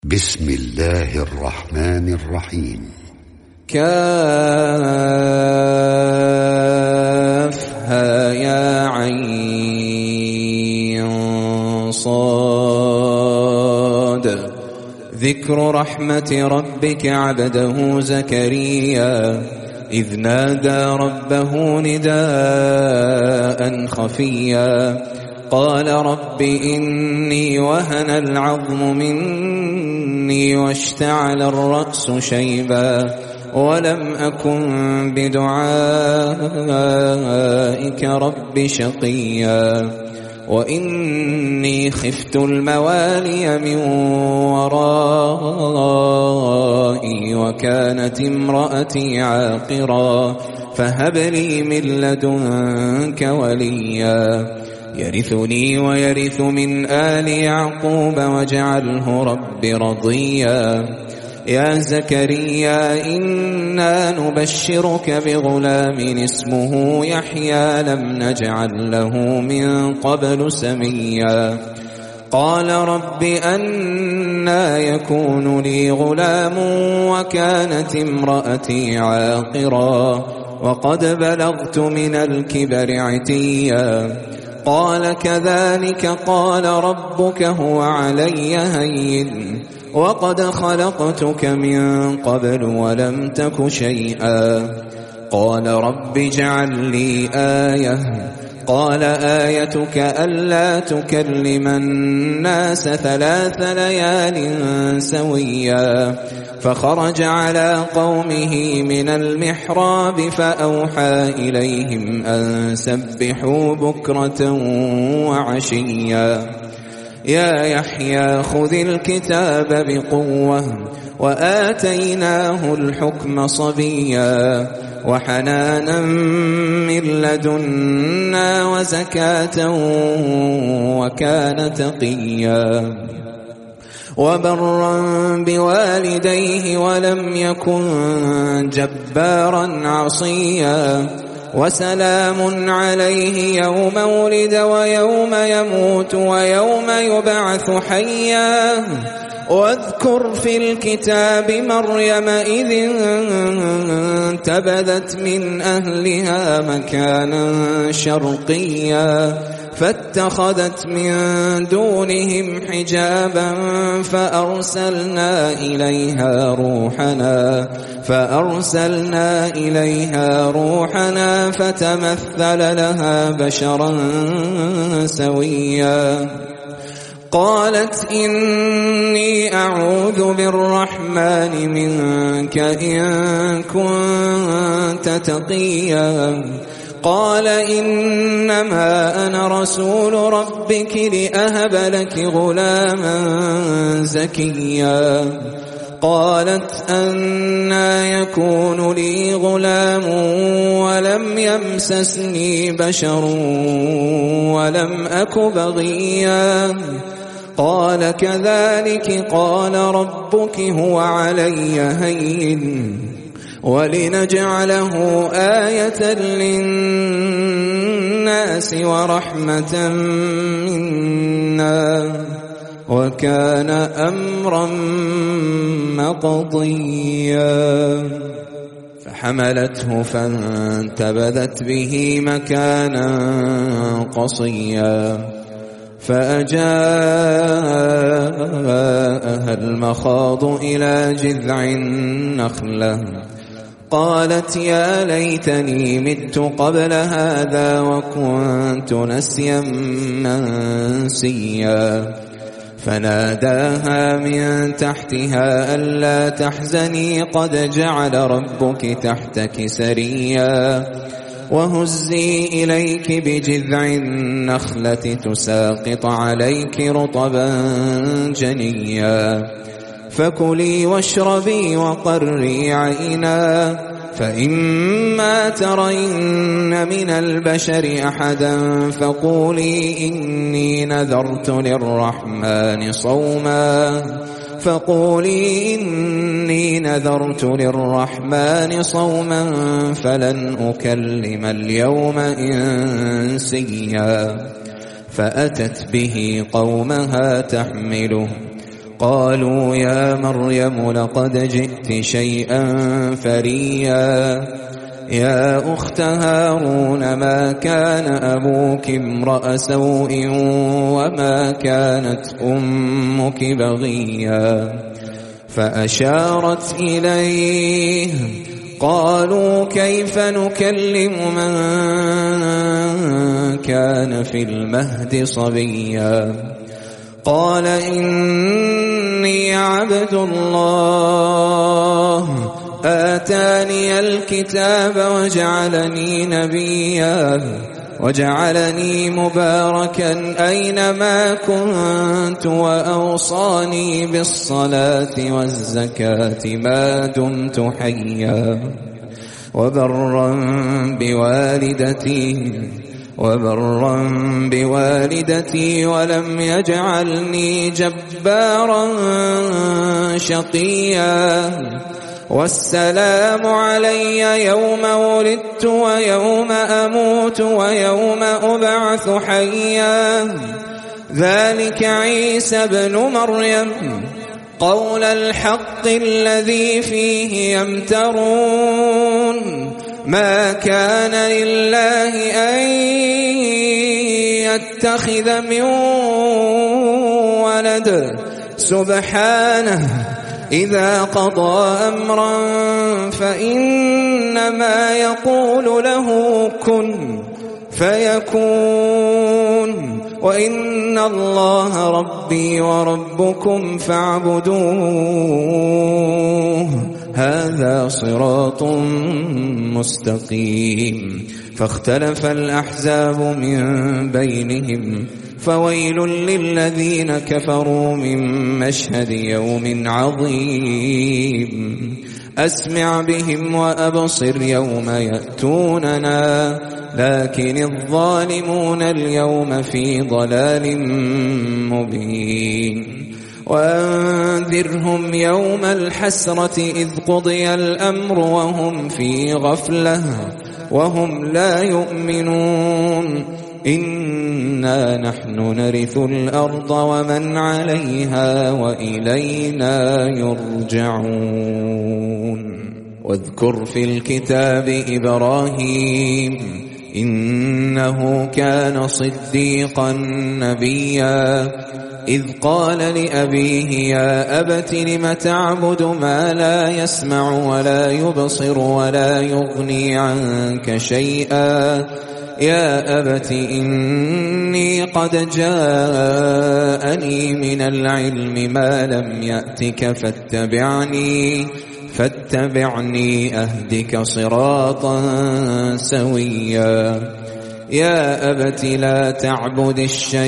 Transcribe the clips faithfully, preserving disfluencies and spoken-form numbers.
بسم الله الرحمن الرحيم. كافها يا عين صاد. ذكر رحمة ربك عبده زكريا إذ نادى ربه نداء خفيا قال رب إني وهن العظم مني واشتعل الرأس شيبا ولم أكن بدعائك رب شقيا وإني خفت الموالي من ورائي وكانت امرأتي عاقرا فهب لي من لدنك وليا يرثني ويرث من آل يعقوب واجعله رب رضيا. يا زكريا إنا نبشرك بغلام اسمه يحيى لم نجعل له من قبل سميا قال رب أنى يكون لي غلام وكانت امرأتي عاقرا وقد بلغت من الكبر عتيا قال كذلك قال ربك هو علي هين وقد خلقتك من قبل ولم تك شيئا قال رب اجعل لي آية قال آيتك ألا تكلم الناس ثلاث ليال سويا فخرج على قومه من المحراب فأوحى إليهم أن سبحوا بكرة وعشيا يا يحيى خذ الكتاب بقوة وآتيناه الحكم صبيا وحنانا من لدنا وزكاة وكان تقيا وبرا بوالديه ولم يكن جبارا عصيا وسلام عليه يوم ولد ويوم يموت ويوم يبعث حيا واذكر في الكتاب مريم إذ انتبذت من أهلها مكانا شرقيا فاتخذت من دونهم حجابا فأرسلنا إليها روحنا فأرسلنا إليها روحنا فتمثل لها بشرا سويا قالت إني أعوذ بالرحمن منك إن كنت تقيا قال إنما أنا رسول ربك لأهب لك غلاما زكيا قالت أنى يكون لي غلام ولم يمسسني بشر ولم أك بغيا قال كذلك قال ربك هو علي هين ولنجعله آية للناس ورحمة منا وكان أمرا مقضيا فحملته فانتبذت به مكانا قصيا فأجاءها المخاض إلى جذع النخلة قالت يا ليتني مت قبل هذا وكنت نسيا منسيا فناداها من تحتها ألا تحزني قد جعل ربك تحتك سريا وهزي إليك بجذع النخلة تساقط عليك رطبا جنيا فكلي واشربي وقري عينا فإما ترين من البشر أحدا فقولي إني نذرت للرحمن صوما فقولي إني نذرت للرحمن صوما فلن أكلم اليوم إنسيا فأتت به قومها تحمله قالوا يا مريم لقد جئت شيئا فريا يا أخت هارون ما كان أبوك امرأ سوء وما كانت أمك بغيا فأشارت إليه قالوا كيف نكلم من كان في المهد صبيا قال إني عبد الله آتاني الكتاب وجعلني نبيا وجعلني مباركا أينما كنت وأوصاني بالصلاة والزكاة ما دمت حيا وبرا بوالدتي وبرا بوالدتي ولم يجعلني جبارا شقيا والسلام علي يوم ولدت ويوم أموت ويوم أبعث حيا ذلك عيسى ابن مريم قول الحق الذي فيه يمترون ما كان لله أن يتخذ من ولد سبحانه إذا قضى أمرا فإنما يقول له كن فيكون وإن الله ربي وربكم فاعبدوه هذا صراط مستقيم فاختلف الأحزاب من بينهم فويل للذين كفروا من مشهد يوم عظيم أسمع بهم وأبصر يوم يأتوننا لكن الظالمون اليوم في ضلال مبين وأنذرهم يوم الحسرة إذ قضي الأمر وهم في غفلة وهم لا يؤمنون إنا نحن نرث الأرض ومن عليها وإلينا يرجعون واذكر في الكتاب إبراهيم إنه كان صديقا نبيا إذ قال لأبيه يا أبت لم تعبد ما لا يسمع ولا يبصر ولا يغني عنك شيئا يا أبت إني قد جاءني من العلم ما لم يأتك فاتبعني فاتبعني أهدك صراطا سويا يا أبت لا تعبد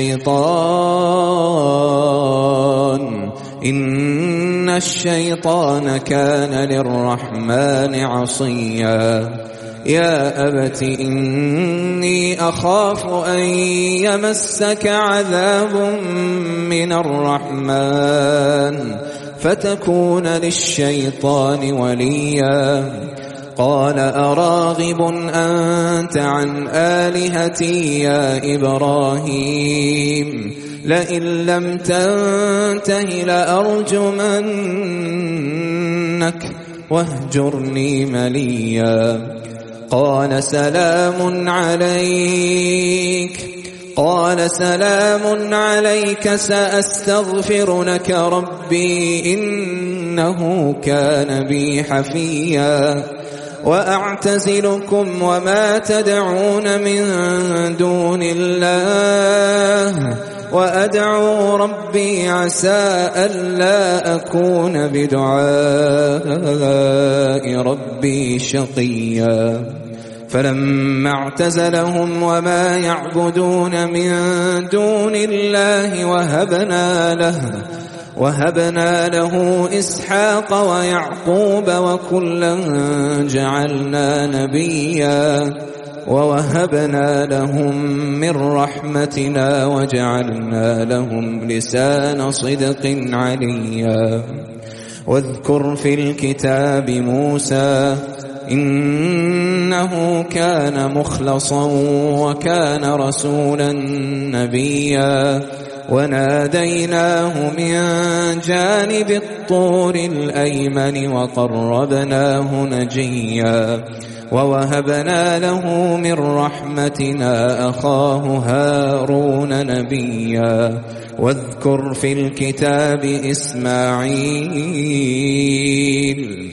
الشيطان إن الشيطان كان للرحمن عصيا يا أبت إني أخاف أن يمسك عذاب من الرحمن فتكون للشيطان وليا قال أراغب أنت عن آلهتي يا إبراهيم لئن لم تنته لأرجمنك واهجرني مليا قال سلام عليك قال سلام عليك سأستغفر لك ربي إنه كان بي حفيا وأعتزلكم وما تدعون من دون الله وأدعو ربي عسى ألا أكون بدعاء ربي شقيا فلما اعتزلهم وما يعبدون من دون الله وهبنا له وهبنا له إسحاق ويعقوب وكلا جعلنا نبيا ووهبنا لهم من رحمتنا وجعلنا لهم لسان صدق عليا واذكر في الكتاب موسى إنه كان مخلصا وكان رسولا نبيا وناديناه من جانب الطور الأيمن وقربناه نجيا ووهبنا له من رحمتنا أخاه هارون نبيا واذكر في الكتاب إسماعيل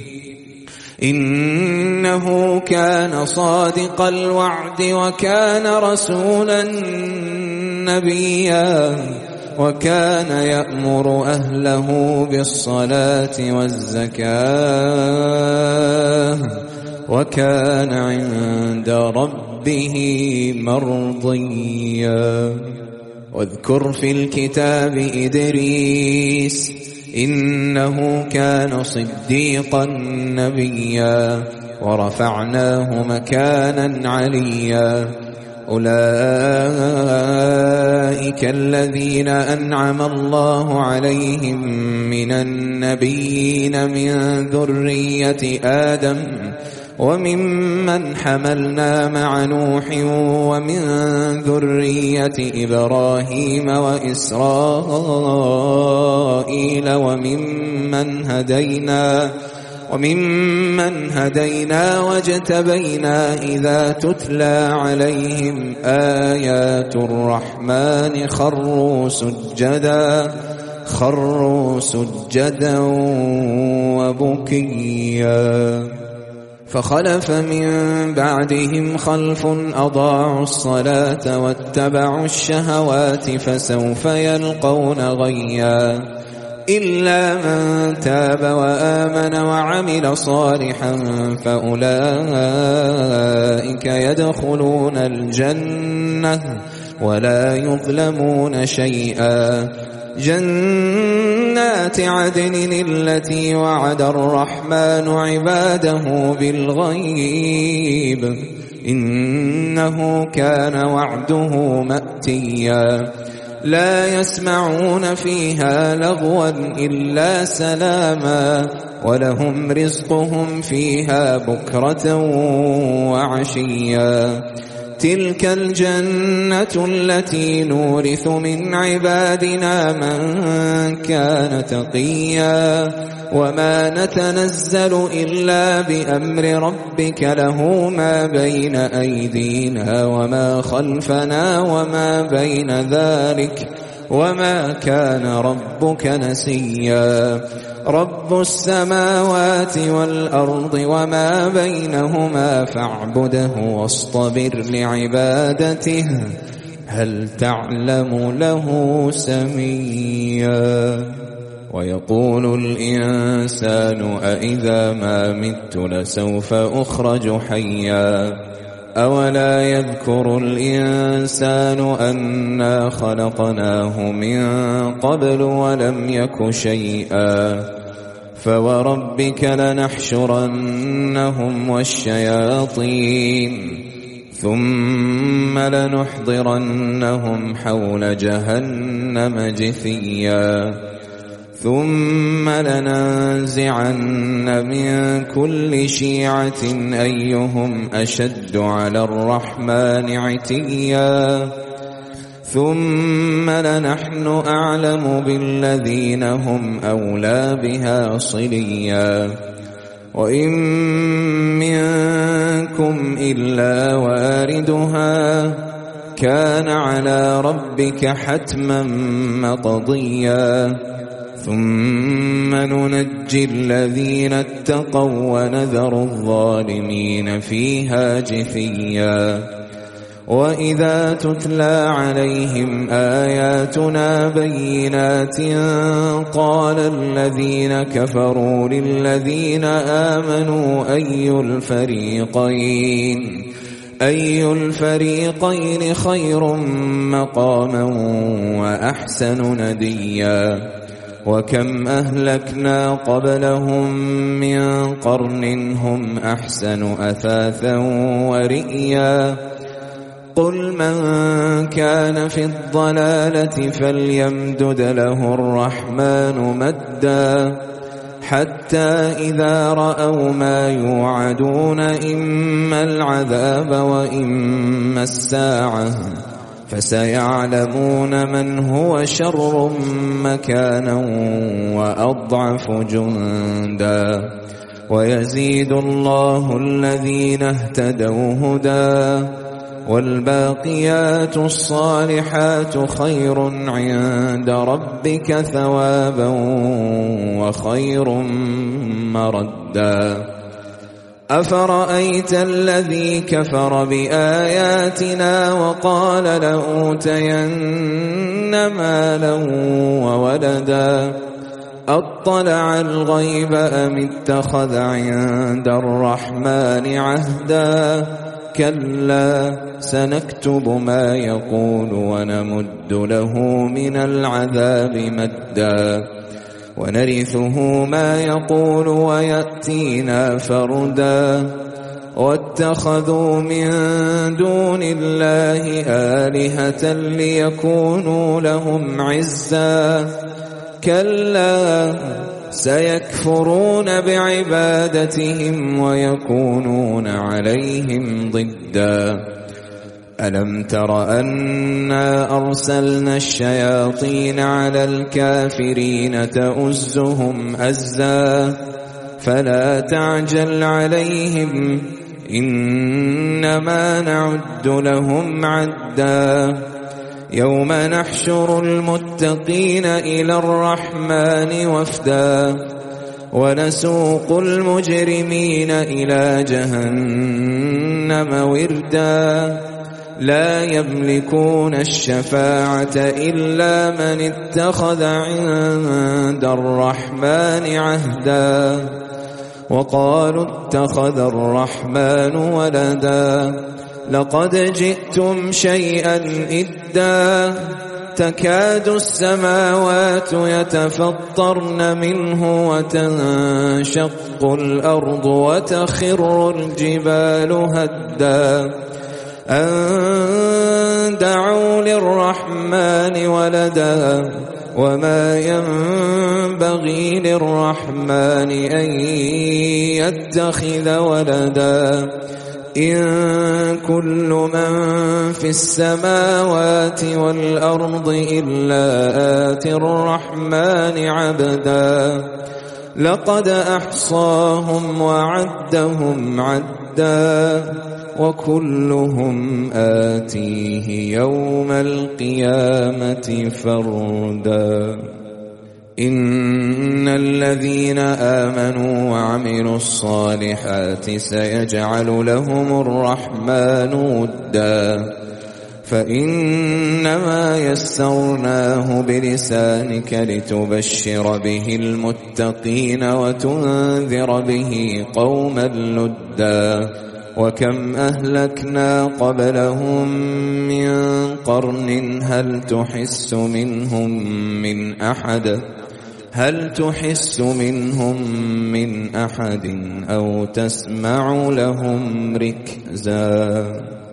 إنه كان صادق الوعد وكان رسولا نبيا وكان يأمر أهله بالصلاة والزكاة وكان عند ربه مرضيا واذكر في الكتاب إدريس إنه كان صديقا نبيا ورفعناه مكانا عليا أولئك الذين أنعم الله عليهم من النبيين من ذرية آدم وممن حملنا مع نوح ومن ذرية إبراهيم وإسرائيل وممن هدينا وممن هدينا واجتبينا إذا تتلى عليهم آيات الرحمن خروا سجدا خروا سجدا وبكيا فخلف من بعدهم خلف أضاعوا الصلاة واتبعوا الشهوات فسوف يلقون غيا إلا من تاب وآمن وعمل صالحا فأولئك يدخلون الجنة ولا يظلمون شيئا جنات عدن التي وعد الرحمن عباده بالغيب إنه كان وعده مأتيا لا يسمعون فيها لغوا إلا سلاما ولهم رزقهم فيها بكرة وعشيا تلك الجنة التي نورث من عبادنا من كان تقيا وما نتنزل إلا بأمر ربك له ما بين أيدينا وما خلفنا وما بين ذلك وما كان ربك نسيا رب السماوات والأرض وما بينهما فاعبده واصطبر لعبادته هل تعلم له سميا ويقول الإنسان أإذا ما مت لسوف أخرج حيا أولا يذكر الإنسان أنا خلقناه من قبل ولم يك شيئا فوربك لنحشرنهم والشياطين ثم لنحضرنهم حول جهنم جثيا ثم لننزعن من كل شيعة أيهم أشد على الرحمن عتيا ثم لنحن أعلم بالذين هم أولى بها صليا وإن منكم إلا واردها كان على ربك حتما مقضيا ثم ننجي الذين اتقوا ونذر الظالمين فيها جثيا وإذا تتلى عليهم آياتنا بينات قال الذين كفروا للذين آمنوا أي الفريقين أي الفريقين خير مقاما وأحسن نديا وكم أهلكنا قبلهم من قرن هم أحسن أثاثا ورئيا قل من كان في الضلالة فليمدد له الرحمن مدا حتى إذا رأوا ما يوعدون إما العذاب وإما الساعة فسيعلمون من هو شر مكانا وأضعف جندا ويزيد الله الذين اهتدوا هدى والباقيات الصالحات خير عند ربك ثوابا وخير مردا أفرأيت الذي كفر بآياتنا وقال لأوتين مالا وولدا أطلع الغيب أم اتخذ عند الرحمن عهدا كلا سنكتب ما يقول ونمد له من العذاب مدا ونرثه ما يقول ويأتينا فردا واتخذوا من دون الله آلهة ليكونوا لهم عزا كلا سيكفرون بعبادتهم ويكونون عليهم ضدا ألم تر أنا أرسلنا الشياطين على الكافرين تؤزهم أزا فلا تعجل عليهم إنما نعد لهم عدا يوم نحشر المتقين إلى الرحمن وفدا ونسوق المجرمين إلى جهنم وردا لا يملكون الشفاعة إلا من اتخذ عند الرحمن عهدا وقالوا اتخذ الرحمن ولدا لقد جئتم شيئا إدا تكاد السماوات يتفطرن منه وتنشق الأرض وتخر الجبال هدا أن دعوا للرحمن ولدا وما ينبغي للرحمن أن يتخذ ولدا إن كل من في السماوات والأرض إلا آتي الرحمن عبدا لقد أحصاهم وعدهم عدا وكلهم آتيه يوم القيامة فردا إن الذين آمنوا وعملوا الصالحات سيجعل لهم الرحمن ودا فإنما يسرناه بلسانك لتبشر به المتقين وتنذر به قوما لدا وكم أهلكنا قبلهم من قرن هل تحس منهم من أحد هل تحس منهم من أحد أو تسمع لهم ركزا